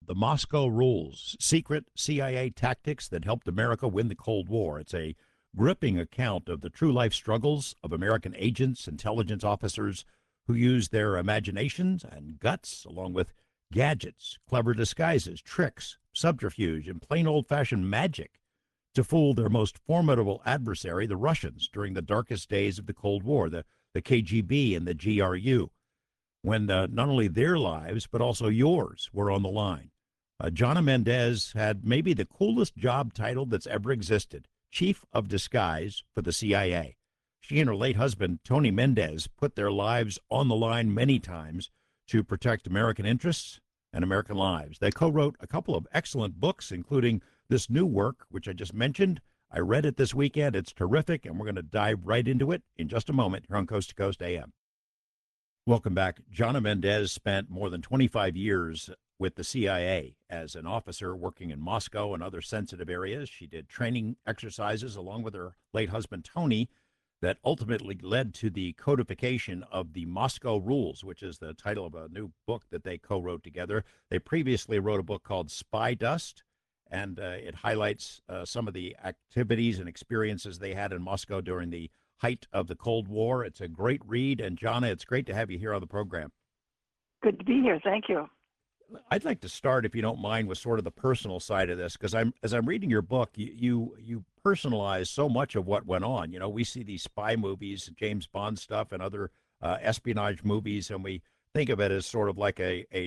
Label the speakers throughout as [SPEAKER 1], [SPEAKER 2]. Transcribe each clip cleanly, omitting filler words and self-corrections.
[SPEAKER 1] The Moscow Rules, Secret CIA Tactics That Helped America Win the Cold War. It's a gripping account of the true life struggles of American agents, intelligence officers who used their imaginations and guts, along with gadgets, clever disguises, tricks, subterfuge, and plain old fashioned magic to fool their most formidable adversary, the Russians, during the darkest days of the Cold War, the KGB and the GRU, when not only their lives, but also yours were on the line. Jana Mendez had maybe the coolest job title that's ever existed, Chief of Disguise for the CIA. She and her late husband, Tony Mendez, put their lives on the line many times to protect American interests and American lives. They co-wrote a couple of excellent books, including this new work, which I just mentioned. I read it this weekend. It's terrific, and we're going to dive right into it in just a moment here on Coast to Coast AM. Welcome back. Jana Mendez spent more than 25 years with the CIA as an officer working in Moscow and other sensitive areas. She did training exercises along with her late husband, Tony, that ultimately led to the codification of the Moscow Rules, which is the title of a new book that they co-wrote together. They previously wrote a book called Spy Dust, and it highlights some of the activities and experiences they had in Moscow during the height of the Cold War. It's a great read, and Jana, it's great to have you here on the program.
[SPEAKER 2] Good to be here. Thank you.
[SPEAKER 1] I'd like to start, if you don't mind, with sort of the personal side of this, because as I'm reading your book, you personalize so much of what went on. You know, we see these spy movies, James Bond stuff, and other espionage movies, and we think of it as sort of like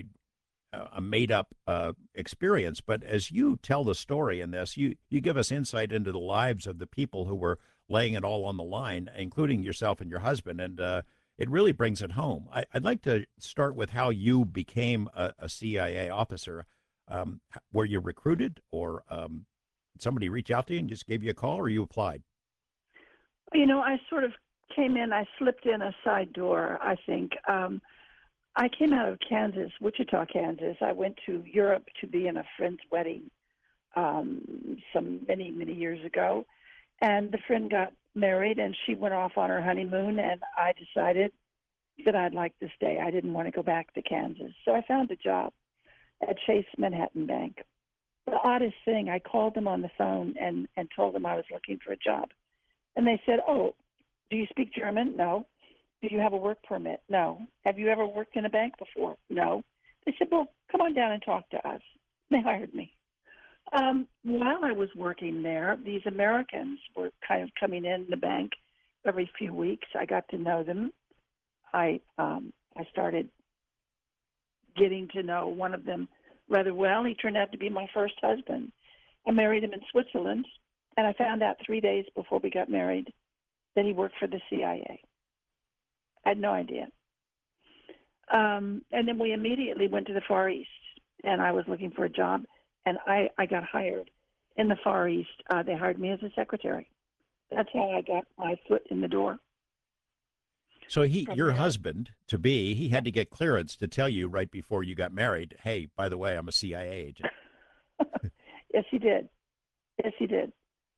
[SPEAKER 1] a made up experience. But as you tell the story in this, you give us insight into the lives of the people who were laying it all on the line, including yourself and your husband, and it really brings it home. I'd like to start with how you became a CIA officer. Were you recruited, or somebody reach out to you and just gave you a call, or you applied?
[SPEAKER 2] You know, I sort of came in, I slipped in a side door, I think. I came out of Kansas, Wichita, Kansas. I went to Europe to be in a friend's wedding many years ago. And the friend got married, and she went off on her honeymoon, and I decided that I'd like to stay. I didn't want to go back to Kansas. So I found a job at Chase Manhattan Bank. The oddest thing, I called them on the phone and told them I was looking for a job. And they said, "Oh, do you speak German?" "No." "Do you have a work permit?" "No." "Have you ever worked in a bank before?" "No." They said, "Well, come on down and talk to us." They hired me. While I was working there, these Americans were kind of coming in the bank every few weeks. I got to know them. I started getting to know one of them rather well. He turned out to be my first husband. I married him in Switzerland, and I found out 3 days before we got married that he worked for the CIA. I had no idea. And then we immediately went to the Far East, and I was looking for a job, and I got hired in the Far East. They hired me as a secretary. That's how I got my foot in the door.
[SPEAKER 1] So
[SPEAKER 2] From
[SPEAKER 1] your
[SPEAKER 2] there.
[SPEAKER 1] husband to be, he had to get clearance to tell you right before you got married, hey, by the way, I'm a CIA agent.
[SPEAKER 2] Yes, he did. Yes, he did.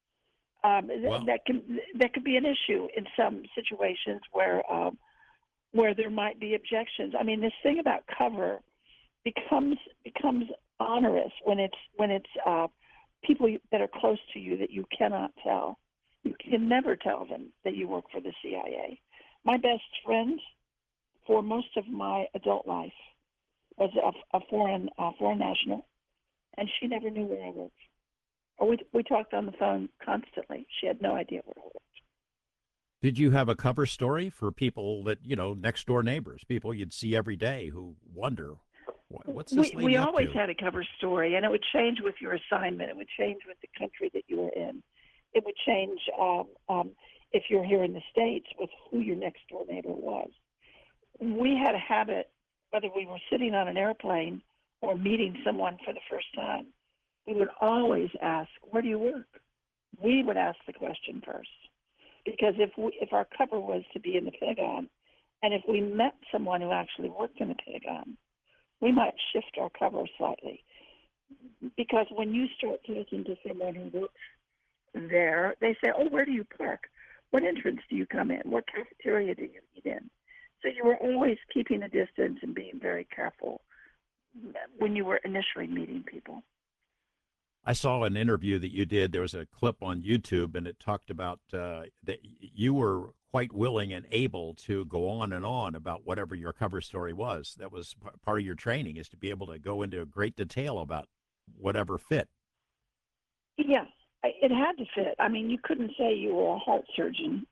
[SPEAKER 1] Well,
[SPEAKER 2] That could be an issue in some situations where there might be objections. I mean, this thing about cover becomes onerous when it's people that are close to you that you cannot tell. You can never tell them that you work for the CIA. My best friend for most of my adult life was a foreign national, and she never knew where I worked. Or we talked on the phone constantly. She had no idea where I worked.
[SPEAKER 1] did you have a cover story for people that, next door neighbors, people you'd see every day who wonder, what's this
[SPEAKER 2] We
[SPEAKER 1] lady up
[SPEAKER 2] always
[SPEAKER 1] to?
[SPEAKER 2] had a cover story, and it would change with your assignment. It would change with the country that you were in. It would change if you're here in the States with who your next door neighbor was. We had a habit, whether we were sitting on an airplane or meeting someone for the first time, we would always ask, "Where do you work?" We would ask the question first, because if our cover was to be in the Pentagon, and if we met someone who actually worked in the Pentagon, we might shift our cover slightly. Because when you start talking to someone who works there, they say, "Oh, where do you park? What entrance do you come in? What cafeteria do you eat in?" So you were always keeping a distance and being very careful when you were initially meeting people.
[SPEAKER 1] I saw an interview that you did. There was a clip on YouTube, and it talked about that you were quite willing and able to go on about whatever your cover story was. That was part of your training, is to be able to go into great detail about whatever fit.
[SPEAKER 2] Yes, it had to fit. I mean, you couldn't say you were a heart surgeon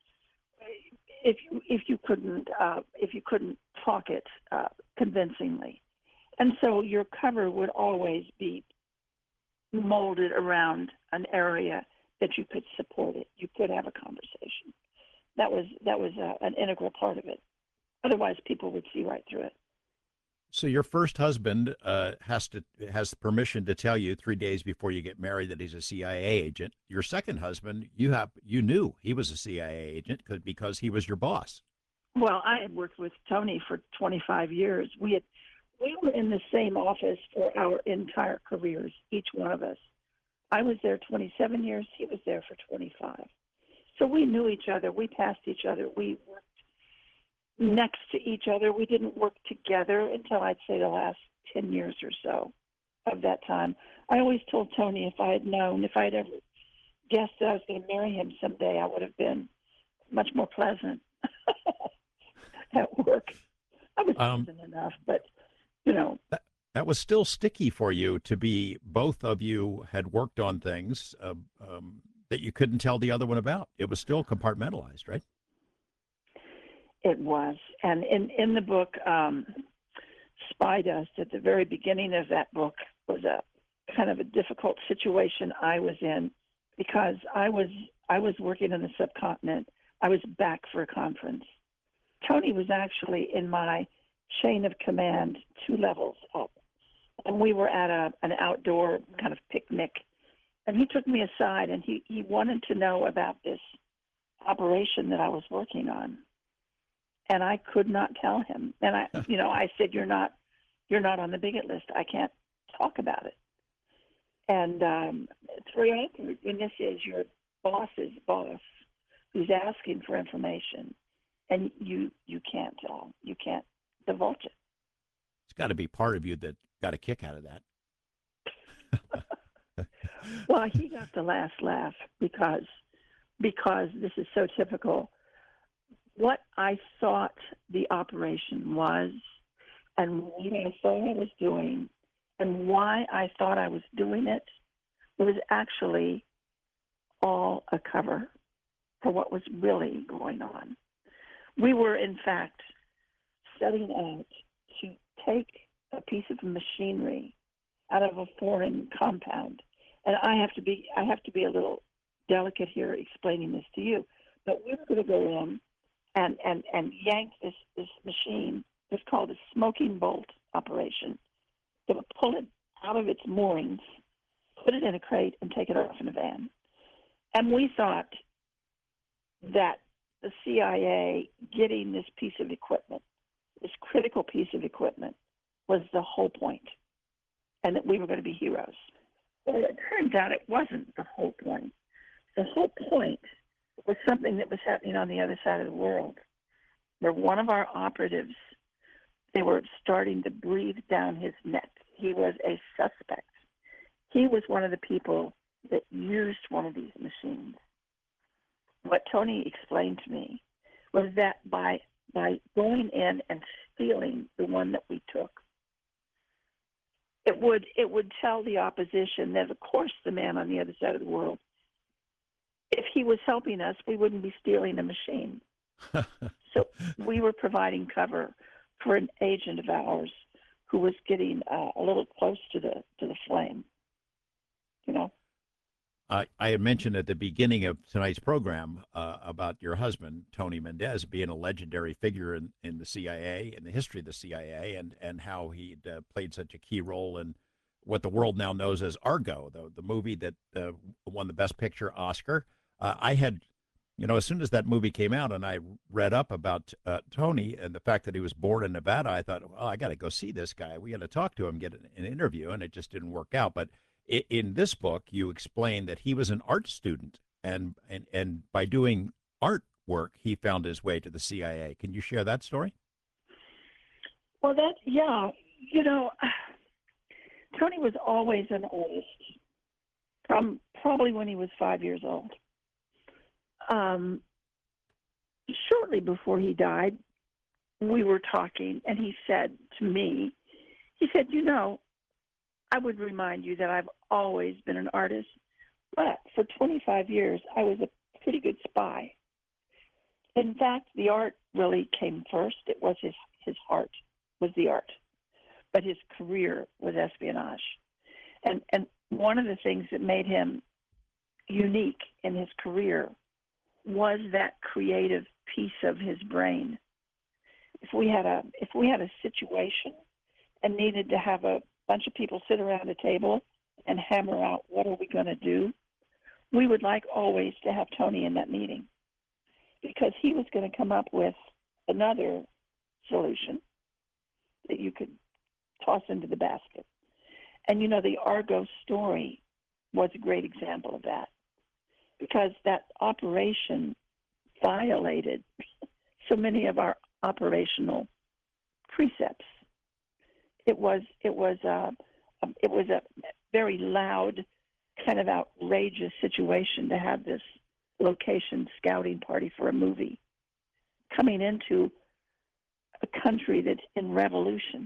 [SPEAKER 2] if you couldn't talk it convincingly, and so your cover would always be molded around an area that you could support it. You could have a conversation. That was an integral part of it. Otherwise, people would see right through it.
[SPEAKER 1] So your first husband has permission to tell you 3 days before you get married that he's a CIA agent. Your second husband, you knew he was a CIA agent because he was your boss.
[SPEAKER 2] Well, I had worked with Tony for 25 years. We were in the same office for our entire careers, each one of us. I was there 27 years. He was there for 25. So we knew each other. We passed each other. We worked next to each other. We didn't work together until I'd say the last 10 years or so of that time. I always told Tony if I had ever guessed that I was going to marry him someday, I would have been much more pleasant at work. I was pleasant enough, but
[SPEAKER 1] that was still sticky for you to be both of you had worked on things that you couldn't tell the other one about. It was still compartmentalized, right?
[SPEAKER 2] It was. And in the book, Spy Dust, at the very beginning of that book, was a kind of a difficult situation I was in because I was working in the subcontinent. I was back for a conference. Tony was actually in my chain of command 2 levels up. And we were at an outdoor kind of picnic. And he took me aside and he wanted to know about this operation that I was working on. And I could not tell him. And I said, you're not on the bigot list. I can't talk about it. And it's very awkward when this is your boss's boss who's asking for information, and you can't divulge it.
[SPEAKER 1] It's got to be part of you that got a kick out of that.
[SPEAKER 2] Well, he got the last laugh because this is so typical. What I thought the operation was, and what I thought I was doing, and why I thought I was doing it, was actually all a cover for what was really going on. We were, in fact, setting out to take a piece of machinery out of a foreign compound. And I have to be a little delicate here explaining this to you, but we were going to go in and yank this machine. It's called a smoking bolt operation. They would pull it out of its moorings, put it in a crate, and take it off in a van. And we thought that the CIA getting this piece of equipment, this critical piece of equipment, was the whole point, and that we were going to be heroes. Well, it turns out it wasn't the whole point. The whole point was something that was happening on the other side of the world, where one of our operatives, they were starting to breathe down his neck. He was a suspect. He was one of the people that used one of these machines. What Tony explained to me was that by going in and stealing the one that we took, it would tell the opposition that, of course, the man on the other side of the world, if he was helping us, we wouldn't be stealing a machine. So we were providing cover for an agent of ours who was getting a little close to the flame.
[SPEAKER 1] I had mentioned at the beginning of tonight's program about your husband, Tony Mendez, being a legendary figure in the CIA, in the history of the CIA, and how he'd played such a key role in what the world now knows as Argo, the movie that won the Best Picture Oscar. I had, as soon as that movie came out and I read up about Tony and the fact that he was born in Nevada, I thought, well, I got to go see this guy. We got to talk to him, get an interview, and it just didn't work out. But in this book, you explain that he was an art student, and by doing art work, he found his way to the CIA. Can you share that story?
[SPEAKER 2] Well, yeah, Tony was always an artist, from probably when he was 5 years old. Um, Shortly before he died, we were talking, and he said to me, he said, I would remind you that I've always been an artist, but for 25 years, I was a pretty good spy. In fact, the art really came first. It was his heart was the art, but his career was espionage. And one of the things that made him unique in his career was that creative piece of his brain. If we had a situation and needed to have a bunch of people sit around a table and hammer out what are we going to do, we would like always to have Tony in that meeting, because he was going to come up with another solution that you could toss into the basket. And the Argo story was a great example of that, because that operation violated so many of our operational precepts. It was a very loud, kind of outrageous situation to have this location scouting party for a movie coming into a country that's in revolution.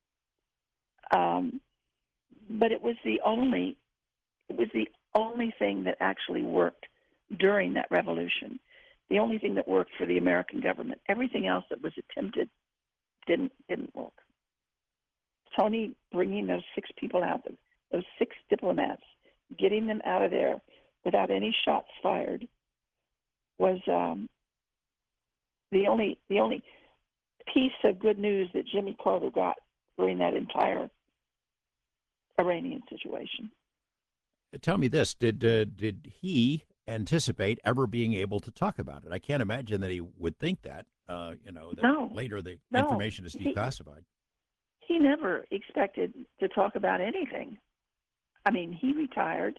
[SPEAKER 2] But it was the only thing that actually worked during that revolution. The only thing that worked for the American government. Everything else that was attempted didn't work. Tony bringing those 6 people out, those 6 diplomats, getting them out of there without any shots fired, was the only piece of good news that Jimmy Carter got during that entire Iranian situation.
[SPEAKER 1] Tell me this: did he anticipate ever being able to talk about it? I can't imagine that he would think that. That
[SPEAKER 2] No,
[SPEAKER 1] later the
[SPEAKER 2] no.
[SPEAKER 1] information is declassified.
[SPEAKER 2] He never expected to talk about anything. I mean, he retired.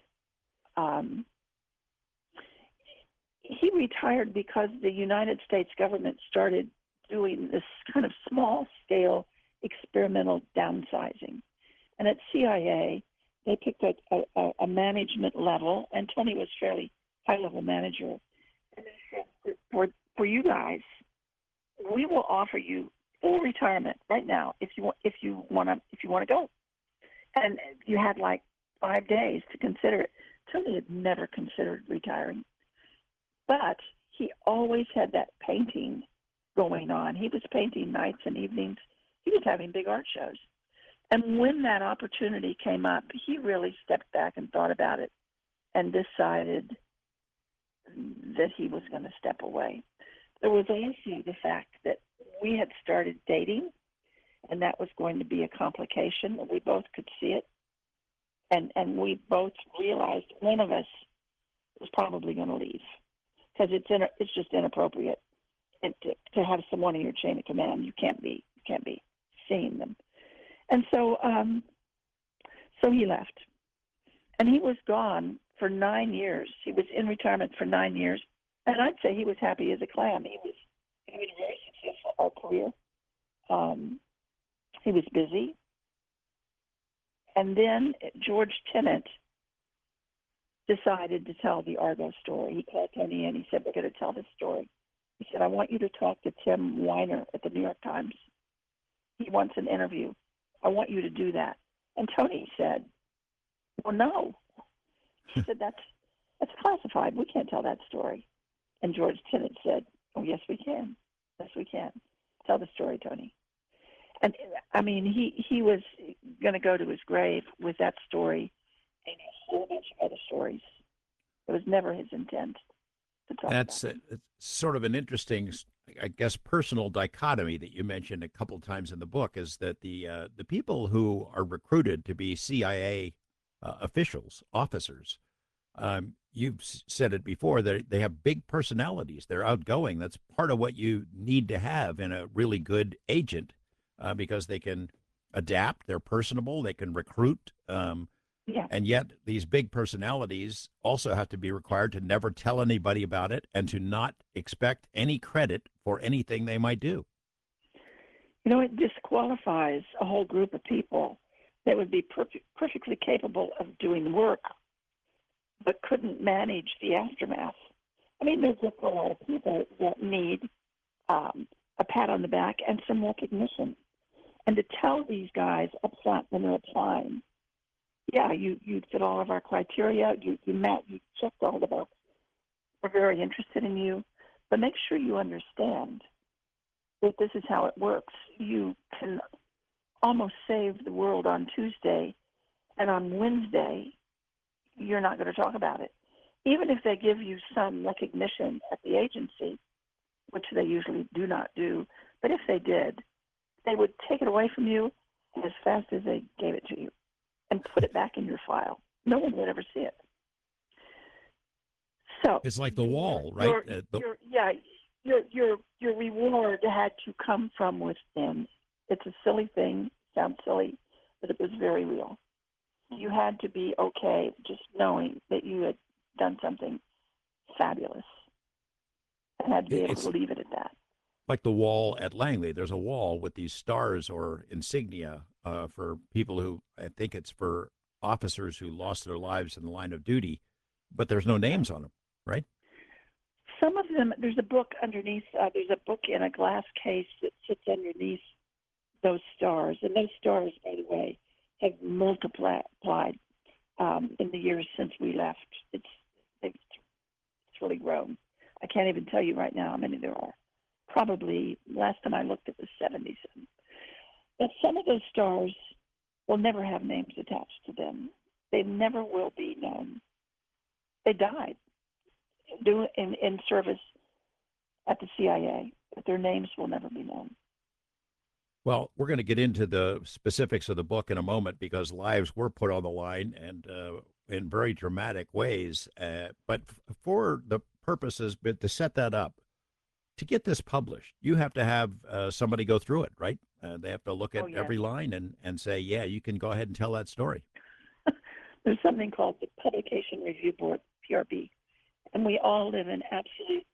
[SPEAKER 2] He retired because the United States government started doing this kind of small-scale experimental downsizing. And at CIA, they picked a management level, and Tony was fairly high-level manager. And they said, for you guys, we will offer you full retirement right now if you want to go. And you had like 5 days to consider it. Tony had never considered retiring, but he always had that painting going on. He was painting nights and evenings. He was having big art shows. And when that opportunity came up, he really stepped back and thought about it and decided that he was going to step away. There was also the fact that we had started dating, and that was going to be a complication. We both could see it. And we both realized one of us was probably going to leave, because it's just inappropriate to have someone in your chain of command. You can't be seeing them. And so he left, and he was gone for 9 years. He was in retirement for 9 years, and I'd say he was happy as a clam. He was very successful in our career. He was busy. And then George Tenet decided to tell the Argo story. He called Tony in. He said, "We're going to tell this story." He said, "I want you to talk to Tim Weiner at the New York Times. He wants an interview. I want you to do that." And Tony said, "Well, no." He said, that's classified. We can't tell that story. And George Tenet said, "Oh, yes, we can. Yes, we can. Tell the story, Tony." And I mean, he was going to go to his grave with that story and a whole bunch of other stories. It was never his intent to talk
[SPEAKER 1] That's
[SPEAKER 2] about.
[SPEAKER 1] it's sort of an interesting, I guess, personal dichotomy that you mentioned a couple times in the book, is that the people who are recruited to be CIA officials, officers, you've said it before, they have big personalities. They're outgoing. That's part of what you need to have in a really good agent, because they can adapt. They're personable. They can recruit.
[SPEAKER 2] Yeah.
[SPEAKER 1] And yet these big personalities also have to be required to never tell anybody about it and to not expect any credit for anything they might do.
[SPEAKER 2] It disqualifies a whole group of people They would be perfectly capable of doing the work, but couldn't manage the aftermath. I mean, there's just a lot of people that need a pat on the back and some recognition. And to tell these guys up front when they're applying, yeah, you fit all of our criteria, you checked all the boxes. We're very interested in you, but make sure you understand that this is how it works. You can almost save the world on Tuesday, and on Wednesday, you're not going to talk about it. Even if they give you some recognition at the agency, which they usually do not do, but if they did, they would take it away from you as fast as they gave it to you and put it back in your file. No one would ever see it. So
[SPEAKER 1] it's like the wall, right?
[SPEAKER 2] Your reward had to come from within. It's a silly thing, sounds silly, but it was very real. You had to be okay just knowing that you had done something fabulous and had to be able to leave it at that.
[SPEAKER 1] Like the wall at Langley. There's a wall with these stars or insignia for people who, I think it's for officers who lost their lives in the line of duty, but there's no names on them, right?
[SPEAKER 2] Some of them, there's a book underneath, there's a book in a glass case that sits underneath those stars. And those stars, by the way, have multiplied in the years since we left. It's really grown. I can't even tell you right now how many there are. Probably, last time I looked, it was 70 some. But some of those stars will never have names attached to them. They never will be known. They died in service at the CIA, but their names will never be known.
[SPEAKER 1] Well, we're going to get into the specifics of the book in a moment because lives were put on the line and in very dramatic ways. But for the purposes, but to set that up, to get this published, you have to have somebody go through it, right? They have to look at every line and say, yeah, you can go ahead and tell that story.
[SPEAKER 2] There's something called the Publication Review Board, PRB, and we all live in absolute,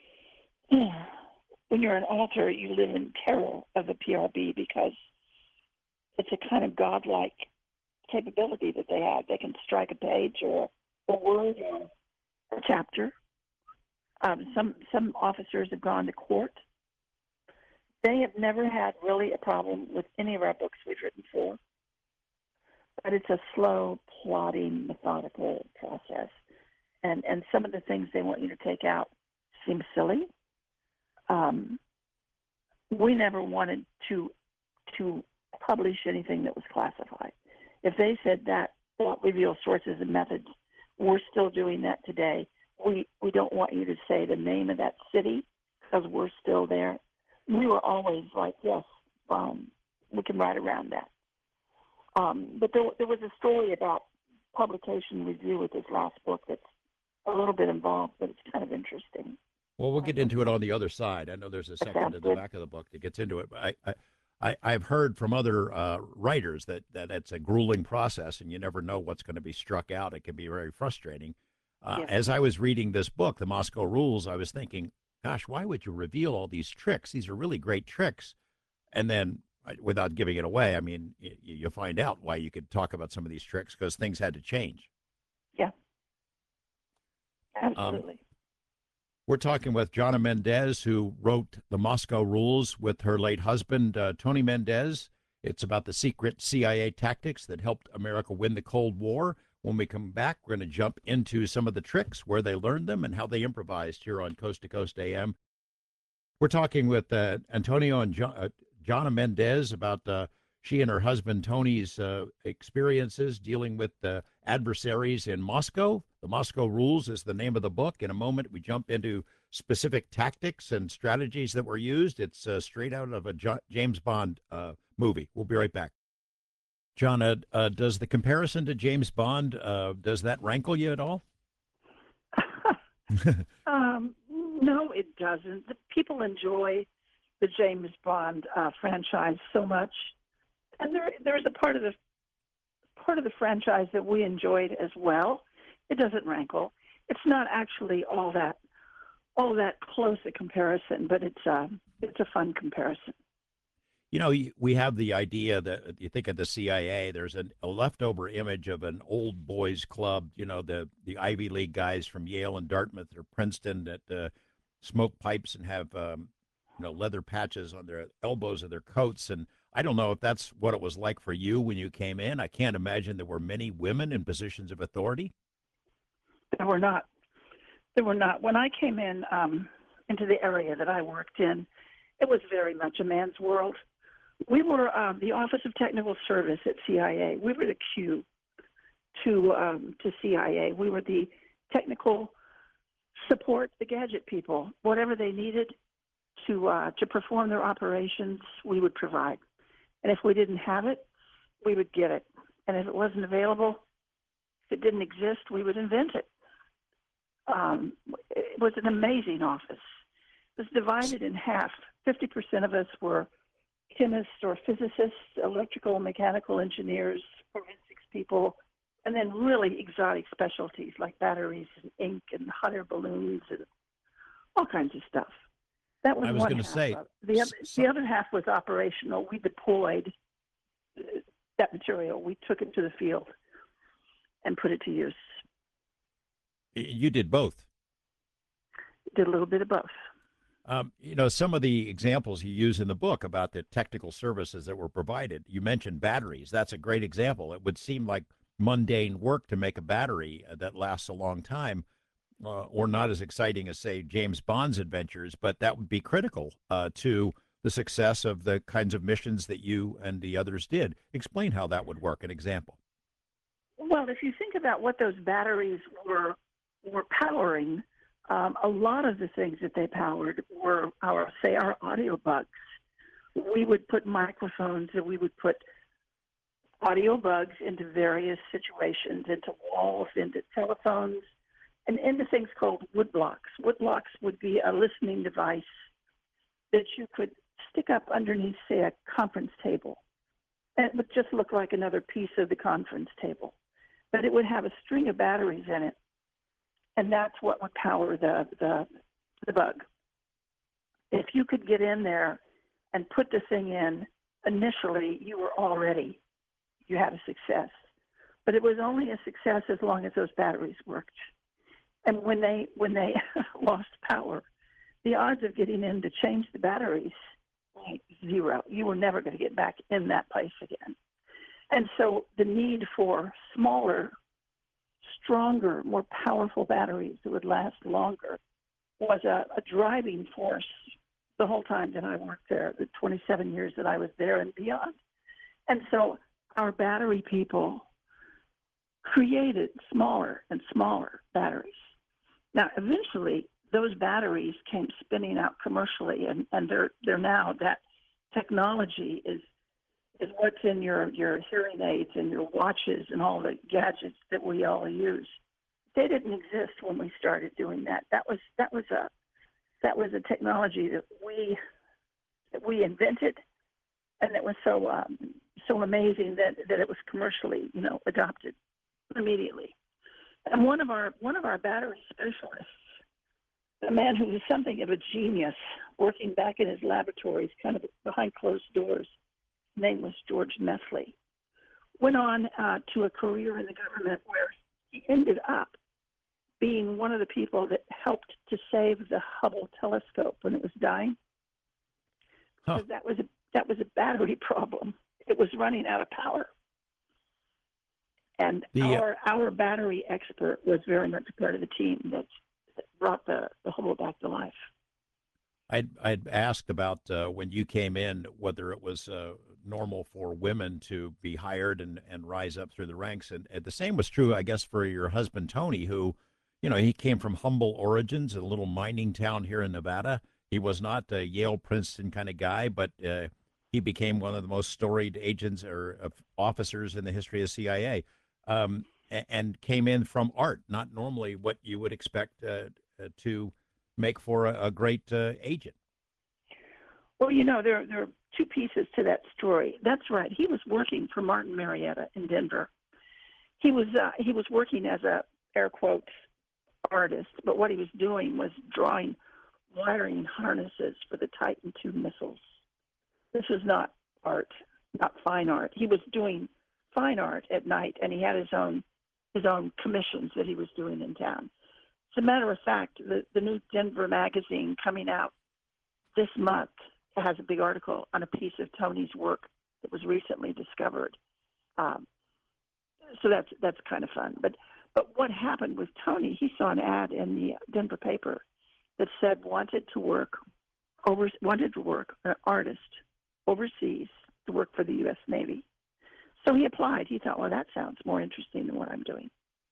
[SPEAKER 2] when you're an author, you live in terror of the PRB because it's a kind of godlike capability that they have. They can strike a page or a word or a chapter. Some officers have gone to court. They have never had really a problem with any of our books we've written for, but it's a slow, plodding, methodical process. And some of the things they want you to take out seem silly. We never wanted to publish anything that was classified. If they said that reveal sources and methods, we're still doing that today. We don't want you to say the name of that city because we're still there. We were always like, yes, we can write around that. But there was a story about publication review with this last book that's a little bit involved, but it's kind of interesting.
[SPEAKER 1] Well, we'll get into it on the other side. I know there's a section at the back of the book that gets into it. But I've heard from other writers that it's a grueling process, and you never know what's going to be struck out. It can be very frustrating.
[SPEAKER 2] Yes.
[SPEAKER 1] As I was reading this book, The Moscow Rules, I was thinking, gosh, why would you reveal all these tricks? These are really great tricks. And then, without giving it away, I mean, you find out why you could talk about some of these tricks because things had to change.
[SPEAKER 2] Yeah. Absolutely.
[SPEAKER 1] We're talking with Jana Mendez, who wrote The Moscow Rules with her late husband, Tony Mendez. It's about the secret CIA tactics that helped America win the Cold War. When we come back, we're going to jump into some of the tricks, where they learned them, and how they improvised here on Coast to Coast AM. We're talking with Antonio and Jana Mendez about she and her husband Tony's experiences dealing with adversaries in Moscow. The Moscow Rules is the name of the book. In a moment, we jump into specific tactics and strategies that were used. It's straight out of a James Bond movie. We'll be right back. Jana, does the comparison to James Bond, does that rankle you at all?
[SPEAKER 2] No, it doesn't. The people enjoy the James Bond franchise so much, and there's a part of the franchise that we enjoyed as well. It doesn't rankle. It's not actually all that close a comparison, but it's a fun comparison.
[SPEAKER 1] We have the idea that you think of the CIA, there's a leftover image of an old boys club, the Ivy League guys from Yale and Dartmouth or Princeton that smoke pipes and have, leather patches on their elbows of their coats. And I don't know if that's what it was like for you when you came in. I can't imagine there were many women in positions of authority.
[SPEAKER 2] There were not. There were not. When I came in into the area that I worked in, it was very much a man's world. We were the Office of Technical Service at CIA. We were the Q to CIA. We were the technical support, the gadget people. Whatever they needed to perform their operations, we would provide. And if we didn't have it, we would get it. And if it wasn't available, if it didn't exist, we would invent it. It was an amazing office. It was divided in half. 50% of us were chemists or physicists, electrical and mechanical engineers, forensics people, and then really exotic specialties like batteries and ink and hot air balloons and all kinds of stuff. That was
[SPEAKER 1] I was
[SPEAKER 2] one
[SPEAKER 1] going to
[SPEAKER 2] half
[SPEAKER 1] say,
[SPEAKER 2] of it. The other half was operational. We deployed that material. We took it to the field and put it to use.
[SPEAKER 1] you did both.
[SPEAKER 2] Did a little bit of both.
[SPEAKER 1] Some of the examples you use in the book about the technical services that were provided, you mentioned batteries. That's a great example. It would seem like mundane work to make a battery that lasts a long time, or not as exciting as, say, James Bond's adventures, but that would be critical to the success of the kinds of missions that you and the others did. Explain how that would work, an example.
[SPEAKER 2] Well, if you think about what those batteries were powering, a lot of the things that they powered were our audio bugs. We would put microphones and we would put audio bugs into various situations, into walls, into telephones, and into things called wood blocks. Wood blocks would be a listening device that you could stick up underneath, say, a conference table. And it would just look like another piece of the conference table. But it would have a string of batteries in it. And that's what would power the bug. If you could get in there and put the thing in, initially you had a success. But it was only a success as long as those batteries worked. And when they lost power, the odds of getting in to change the batteries were zero. You were never going to get back in that place again. And so the need for smaller, stronger, more powerful batteries that would last longer was a driving force the whole time that I worked there, the 27 years that I was there and beyond. And so our battery people created smaller and smaller batteries. Now, eventually, those batteries came spinning out commercially, and they're now, that technology is what's in your hearing aids and your watches and all the gadgets that we all use. They didn't exist when we started doing that. That was a technology that we invented, and it was so amazing that it was commercially adopted immediately. And one of our battery specialists, a man who was something of a genius, working back in his laboratories, kind of behind closed doors, his name was George Mesley, went on to a career in the government where he ended up being one of the people that helped to save the Hubble telescope when it was dying.
[SPEAKER 1] Huh.
[SPEAKER 2] Because that was a battery problem. It was running out of power. And our battery expert was very much a part of the team that brought the Hubble back to life.
[SPEAKER 1] I'd asked about when you came in whether it was normal for women to be hired and rise up through the ranks, and the same was true, I guess, for your husband Tony, who, he came from humble origins, a little mining town here in Nevada. He was not a Yale Princeton kind of guy, but he became one of the most storied agents or officers in the history of CIA, and came in from art, not normally what you would expect to make for a great agent.
[SPEAKER 2] Well, there are two pieces to that story. That's right. He was working for Martin Marietta in Denver. He was working as a, air quotes, artist, but what he was doing was drawing wiring harnesses for the Titan II missiles. This was not art, not fine art. He was doing fine art at night, and he had his own commissions that he was doing in town. As a matter of fact, the new Denver magazine coming out this month has a big article on a piece of Tony's work that was recently discovered. So that's kind of fun. But what happened with Tony? He saw an ad in the Denver paper that said wanted to work an artist overseas to work for the U.S. Navy. So he applied. He thought, well, that sounds more interesting than what I'm doing.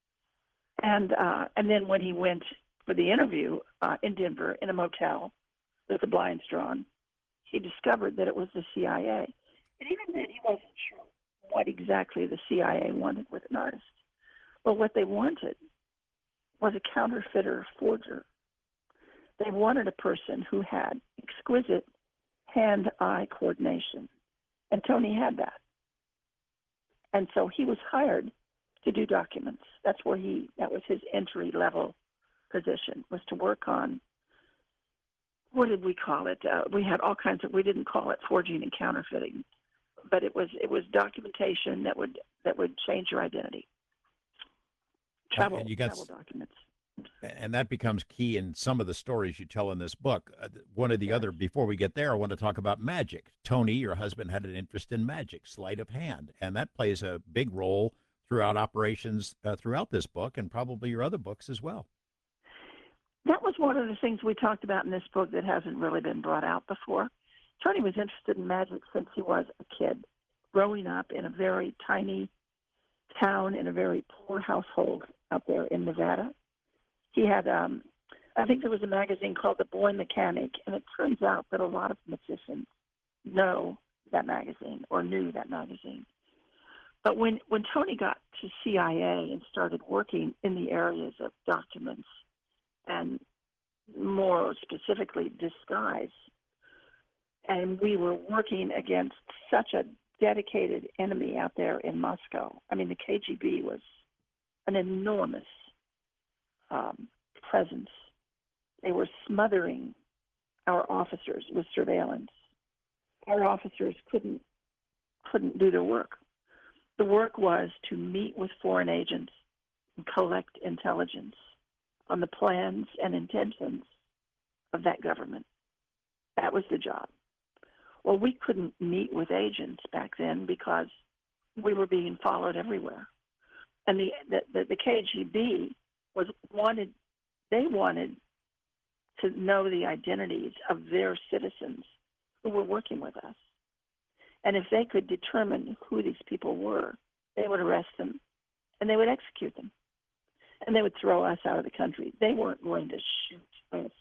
[SPEAKER 2] And then when he went for the interview in Denver in a motel with the blinds drawn, he discovered that it was the CIA. And even then, he wasn't sure what exactly the CIA wanted with an artist. But what they wanted was a counterfeiter forger. They wanted a person who had exquisite hand-eye coordination. And Tony had that. And so he was hired to do documents. That was his entry level position, was to work on, what did we call it? We had all kinds of, we didn't call it forging and counterfeiting, but it was documentation that would change your identity. Travel documents.
[SPEAKER 1] And that becomes key in some of the stories you tell in this book. One of the other, before we get there, I want to talk about magic. Tony, your husband, had an interest in magic, sleight of hand, and that plays a big role throughout operations throughout this book and probably your other books as well.
[SPEAKER 2] That was one of the things we talked about in this book that hasn't really been brought out before. Tony was interested in magic since he was a kid, growing up in a very tiny town in a very poor household out there in Nevada. He had, I think there was a magazine called The Boy Mechanic, and it turns out that a lot of magicians know that magazine or knew that magazine. But when Tony got to CIA and started working in the areas of documents and more specifically disguise, and we were working against such a dedicated enemy out there in Moscow. I mean, the KGB was an enormous presence. They were smothering our officers with surveillance. Our officers couldn't do their work. The work was to meet with foreign agents and collect intelligence on the plans and intentions of that government. That was the job. Well, we couldn't meet with agents back then because we were being followed everywhere. And the KGB wanted to know the identities of their citizens who were working with us. And if they could determine who these people were, they would arrest them and they would execute them. And they would throw us out of the country. They weren't going to shoot us.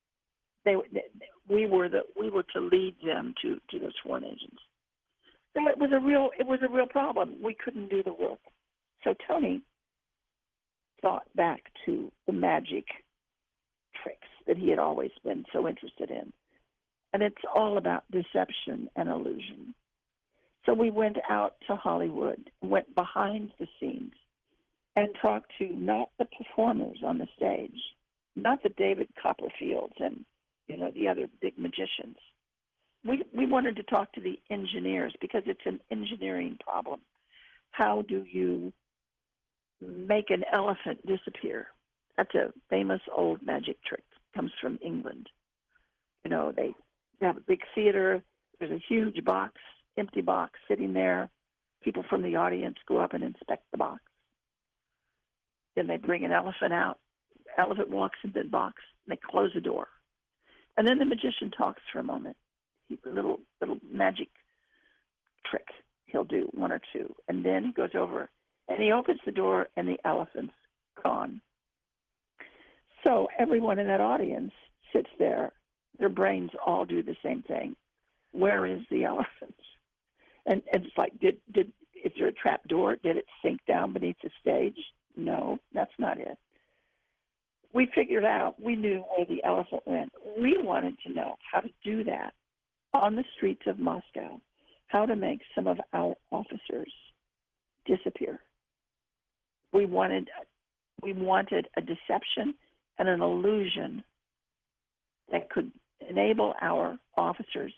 [SPEAKER 2] We were to lead them to those foreign agents. So it was a real problem. We couldn't do the work. So Tony thought back to the magic tricks that he had always been so interested in. And it's all about deception and illusion. So we went out to Hollywood, went behind the scenes, and talked to not the performers on the stage, not the David Copperfields and the other big magicians. We wanted to talk to the engineers because it's an engineering problem. How do you make an elephant disappear? That's a famous old magic trick. It comes from England. They have a big theater. There's a huge box, empty box sitting there. People from the audience go up and inspect the box. Then they bring an elephant out. The elephant walks into the box, and they close the door. And then the magician talks for a moment. A little magic trick he'll do, one or two. And then he goes over and he opens the door and the elephant's gone. So everyone in that audience sits there. Their brains all do the same thing. Where is the elephant? And it's like, is there a trap door? Did it sink down beneath the stage? No, that's not it. We figured out, we knew where the elephant went. We wanted to know how to do that on the streets of Moscow, how to make some of our officers disappear. We wanted a deception and an illusion that could enable our officers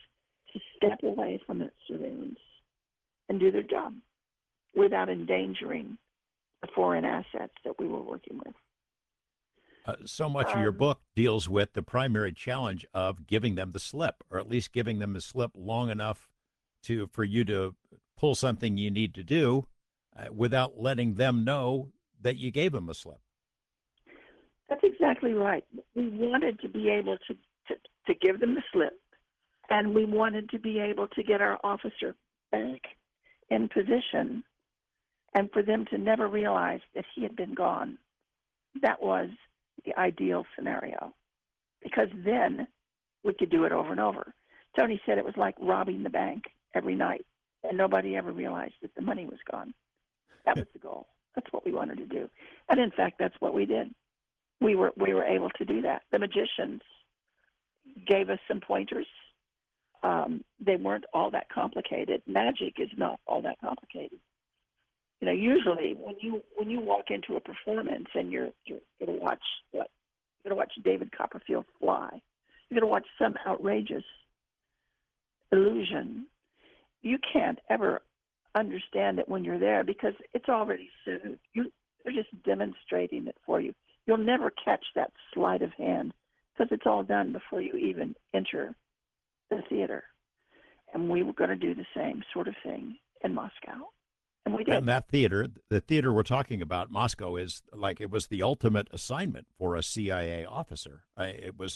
[SPEAKER 2] to step away from that surveillance and do their job without endangering the foreign assets that we were working with.
[SPEAKER 1] So much of your
[SPEAKER 2] Um,
[SPEAKER 1] book deals with the primary challenge of giving them the slip, or at least giving them the slip long enough for you to pull something you need to do without letting them know that you gave them a slip.
[SPEAKER 2] that's exactly right. We wanted to be able to give them the slip, and we wanted to be able to get our officer back in position and for them to never realize that he had been gone. That was the ideal scenario because then we could do it over and over. Tony said it was like robbing the bank every night and nobody ever realized that the money was gone. That was the goal. That's what we wanted to do. And in fact, that's what we did. We were able to do that. The magicians gave us some pointers. They weren't all that complicated. Magic is not all that complicated. You know, usually when you walk into a performance and you're going to watch David Copperfield fly, you're going to watch some outrageous illusion. You can't ever understand it when you're there because it's already suited. They're just demonstrating it for you. You'll never catch that sleight of hand because it's all done before you even enter the theater. And we were going to do the same sort of thing in Moscow. And we did.
[SPEAKER 1] And that theater, the theater we're talking about, Moscow, is like it was the ultimate assignment for a CIA officer. It was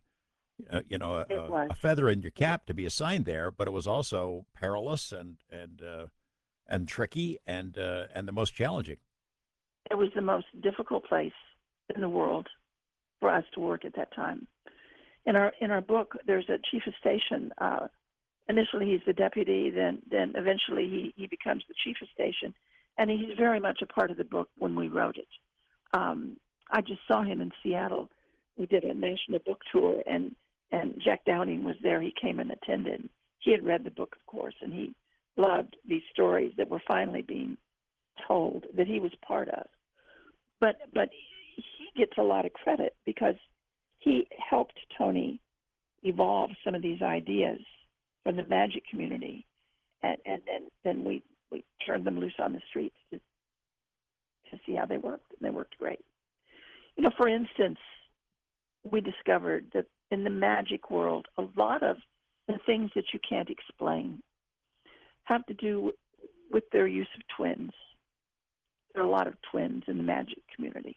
[SPEAKER 1] a feather in your cap to be assigned there, but it was also perilous and tricky and the most challenging.
[SPEAKER 2] It was the most difficult place in the world for us to work at that time. In our book, there's a chief of station. Initially, he's the deputy. Then eventually, he becomes the chief of station, and he's very much a part of the book when we wrote it. I just saw him in Seattle. We did a national book tour, and Jack Downing was there. He came and attended. He had read the book, of course, and he loved these stories that were finally being told that he was part of. But he gets a lot of credit because he helped Tony evolve some of these ideas from the magic community, and then we turned them loose on the streets to see how they worked, and they worked great. You know, for instance, we discovered that in the magic world, a lot of the things that you can't explain have to do with their use of twins. There are a lot of twins in the magic community.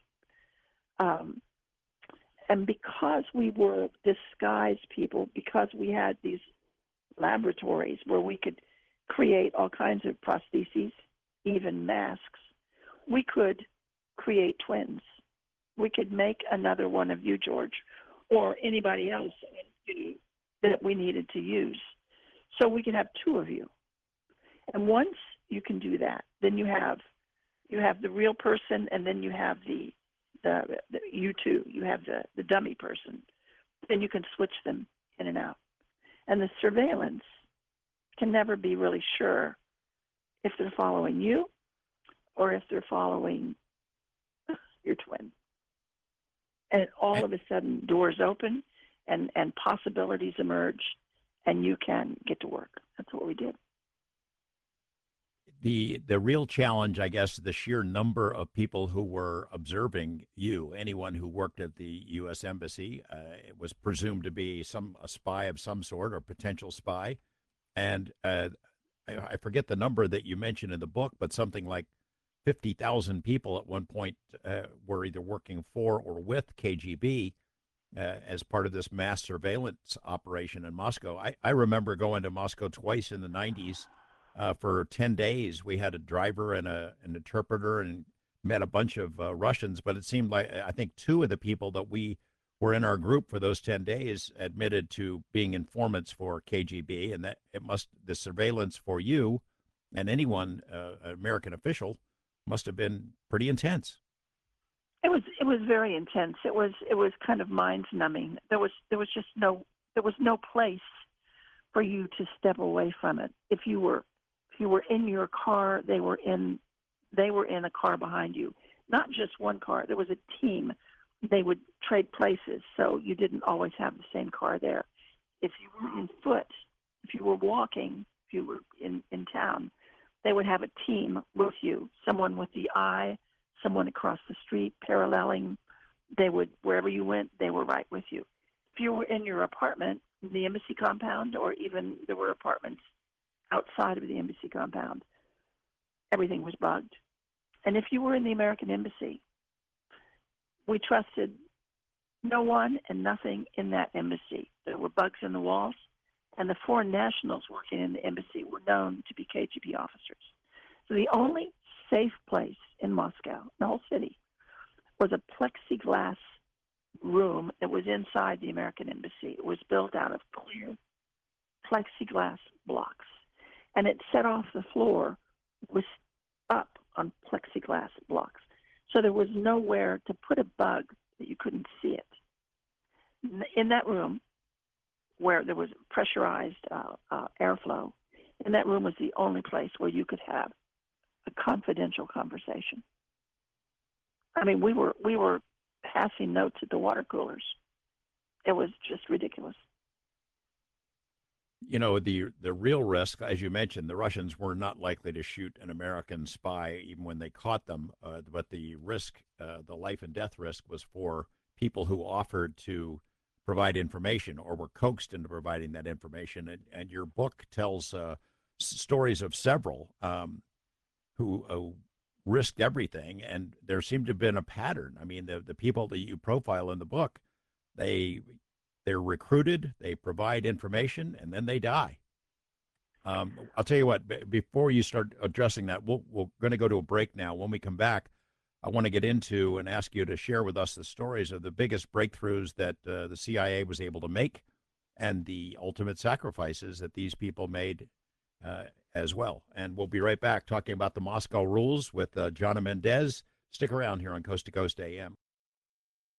[SPEAKER 2] And because we were disguised people, because we had these laboratories where we could create all kinds of prostheses, even masks, we could create twins. We could make another one of you, George, or anybody else that we needed to use. So we could have two of you. And once you can do that, then you have the real person, and then you have the you two. You have the dummy person. Then you can switch them in and out. And the surveillance can never be really sure if they're following you or if they're following your twin. And all of a sudden, doors open and possibilities emerge, and you can get to work. That's what we did.
[SPEAKER 1] The real challenge, I guess, the sheer number of people who were observing you. Anyone who worked at the U.S. Embassy was presumed to be a spy of some sort or potential spy. And I forget the number that you mentioned in the book, but something like 50,000 people at one point were either working for or with KGB as part of this mass surveillance operation in Moscow. I remember going to Moscow twice in the 90s. For 10 days, we had a driver and an interpreter and met a bunch of Russians. But it seemed like I think two of the people that we were in our group for those 10 days admitted to being informants for KGB, and that the surveillance for you and anyone, American official, must have been pretty intense.
[SPEAKER 2] It was very intense. It was kind of mind numbing. There was no place for you to step away from it. If you were in your car, they were in a car behind you. Not just one car. There was a team. They would trade places, so you didn't always have the same car there. If you were on foot, If you were walking, if you were in town, they would have a team with you, someone with the eye, someone across the street paralleling. They would, wherever you went, they were right with you. If you were in your apartment, the embassy compound, or even there were apartments outside of the embassy compound, everything was bugged. And if you were in the American embassy, we trusted no one and nothing in that embassy. There were bugs in the walls, and the foreign nationals working in the embassy were known to be KGB officers. So the only safe place in Moscow, the whole city, was a plexiglass room that was inside the American embassy. It was built out of clear plexiglass blocks, and it set off the floor was up on plexiglass blocks. So there was nowhere to put a bug that you couldn't see it. In that room, where there was pressurized airflow, in that room was the only place where you could have a confidential conversation. I mean, we were passing notes at the water coolers. It was just ridiculous.
[SPEAKER 1] You know, the real risk, as you mentioned, the Russians were not likely to shoot an American spy even when they caught them. But the risk, the life and death risk, was for people who offered to provide information or were coaxed into providing that information. And your book tells stories of several who risked everything, and there seemed to have been a pattern. I mean, the people that you profile in the book, they're recruited, they provide information, and then they die. I'll tell you what, before you start addressing that, we're going to go to a break now. When we come back, I want to get into and ask you to share with us the stories of the biggest breakthroughs that the CIA was able to make and the ultimate sacrifices that these people made as well. And we'll be right back talking about the Moscow Rules with Jana Mendez. Stick around here on Coast to Coast AM.